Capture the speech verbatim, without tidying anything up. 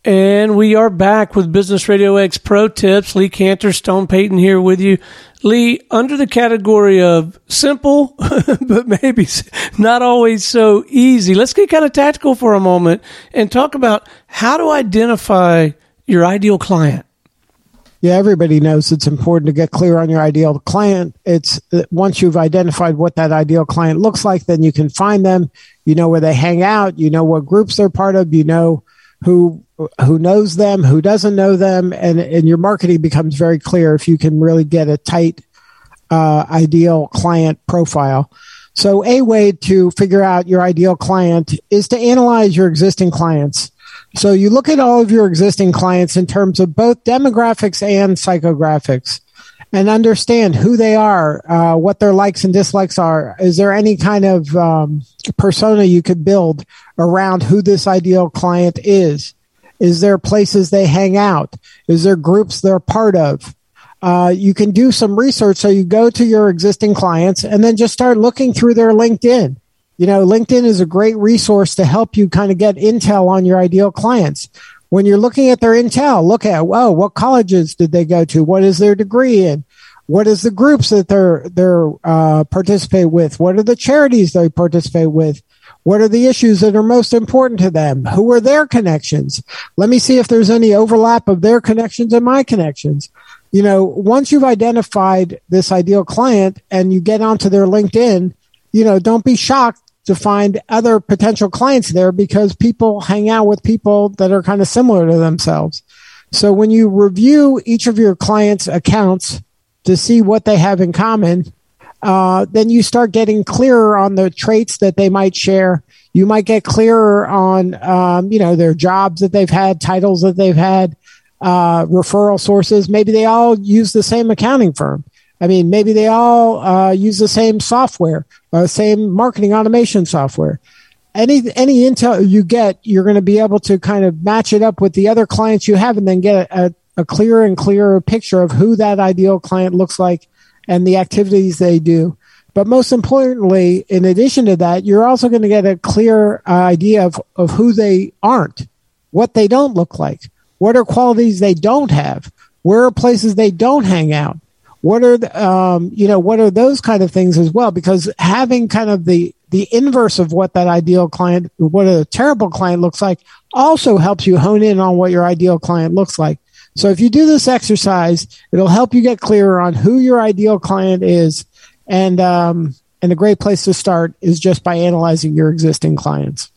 And we are back with Business Radio X Pro Tips. Lee Cantor, Stone Payton here with you. Lee, under the category of simple, but maybe not always so easy, let's get kind of tactical for a moment and talk about how to identify your ideal client. Yeah, everybody knows it's important to get clear on your ideal client. It's once you've identified what that ideal client looks like, then you can find them. You know where they hang out. You know what groups they're part of. You know who who knows them, who doesn't know them, and, and your marketing becomes very clear if you can really get a tight uh, ideal client profile. So a way to figure out your ideal client is to analyze your existing clients. So you look at all of your existing clients in terms of both demographics and psychographics and understand who they are, uh, what their likes and dislikes are. Is there any kind of um, persona you could build around who this ideal client is? Is there places they hang out? Is there groups they're part of? Uh, you can do some research. So you go to your existing clients and then just start looking through their LinkedIn. You know, LinkedIn is a great resource to help you kind of get intel on your ideal clients. When you're looking at their intel, look at, oh, what colleges did they go to? What is their degree in? What is the groups that they're they're uh, participate with? What are the charities they participate with? What are the issues that are most important to them? Who are their connections? Let me see if there's any overlap of their connections and my connections. You know, once you've identified this ideal client and you get onto their LinkedIn, you know, don't be shocked to find other potential clients there because people hang out with people that are kind of similar to themselves. So when you review each of your clients' accounts to see what they have in common, uh, then you start getting clearer on the traits that they might share. You might get clearer on, um, you know, their jobs that they've had, titles that they've had, uh, referral sources. Maybe they all use the same accounting firm. I mean, maybe they all uh, use the same software, uh, same marketing automation software. Any any intel you get, you're going to be able to kind of match it up with the other clients you have and then get a, a, a clearer and clearer picture of who that ideal client looks like and the activities they do. But most importantly, in addition to that, you're also going to get a clear idea of, of who they aren't, what they don't look like, what are qualities they don't have, where are places they don't hang out. What are the, um, you know, what are those kind of things as well? Because having kind of the, the inverse of what that ideal client, what a terrible client looks like also helps you hone in on what your ideal client looks like. So if you do this exercise, it'll help you get clearer on who your ideal client is. And, um, and a great place to start is just by analyzing your existing clients.